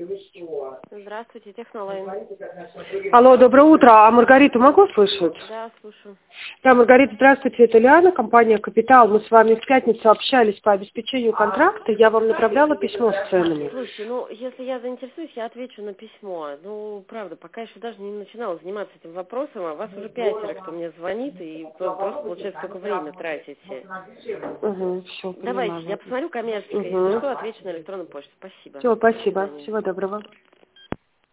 Здравствуйте, Технолайн. Алло, доброе утро. А Маргариту могу слышать? Да, слушаю. Да, Маргарита, здравствуйте, это Лиана, компания «Капитал». Мы с вами в пятницу общались по обеспечению контракта. Я вам направляла письмо с ценами. Слушайте, ну, если я заинтересуюсь, я отвечу на письмо. Ну, правда, пока еще даже не начинала заниматься этим вопросом, а вас уже 5, кто мне звонит, и просто, получается, только время тратите. Угу, все, Давайте, понимаю. я посмотрю коммерческое, если что, отвечу на электронную почту. Спасибо. Все, До спасибо. свидания. Всего доброго.